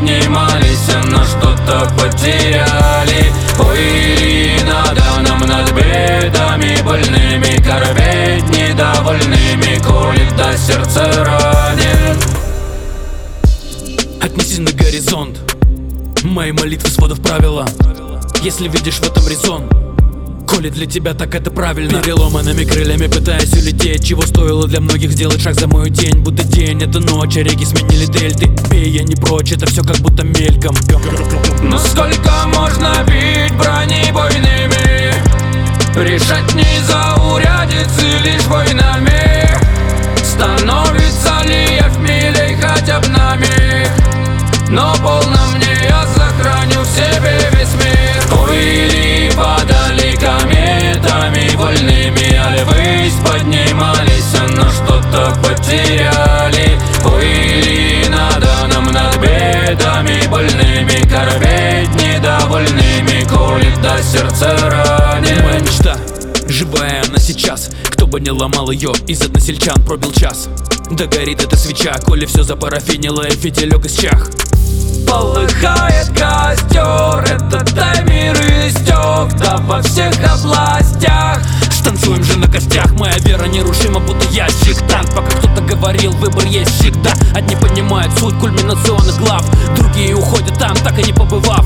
поднимались, но что-то потеряли. Ой, надо нам над бедами больными корпеть недовольными, колет до сердца ранит. Отнеси на горизонт мои молитвы сводов правила. Если видишь в этом резон, коли для тебя так это правильно. Переломанными крыльями пытаясь улететь, чего стоило для многих сделать шаг за мою тень. Будто день, это ночь, а реки сменили дельты. Бей, я не прочь, это все как будто мельком. Но сколько можно бить бронебойными, решать незаурядицы лишь войнами? Становится ли я в милей хотя бы на миг? Но полно мне, я сохраню в себе весь мир. Ой, ли падали кометами вольными, а ввысь поднимались, но что-то потеряли. Ой, ли надо нам над бедами больными корпеть недовольными, колет до сердца ранит. Моя мечта, живая она сейчас, кто бы не ломал ее, из односельчан пробил час. Да горит эта свеча, коли все запарафинило и фитилек исчах. Полыхает костер, это таймер истек, да во всех областях. Станцуем же на костях, моя вера нерушима, будто ящик танк. Пока кто-то говорил, выбор есть всегда. Одни понимают суть кульминационных глав, другие уходят там, так и не побывав.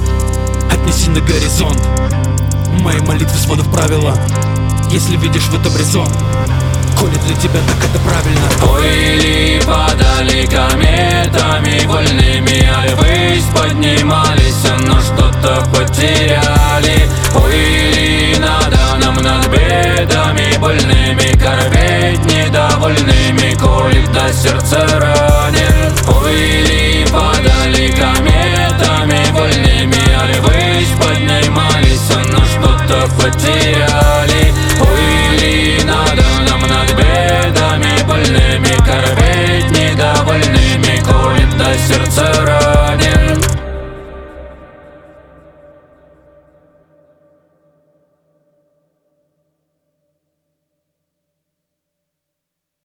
Отнеси на горизонт мои молитвы сводов правила. Если видишь в этом резон, коли для тебя так это правильно. Ой, ли падали кометами вольными, а ввысь поднимались, но что-то потеряли. Ой, ли надо нам над бедами больными корпеть недовольными, колет до сердца ранит. Ой, ли падали кометами вольными, а ввысь поднимались, но что-то потеряли. Ой, ли надо нам над бедами больными корпеть недовольными, колет до сердца ранит.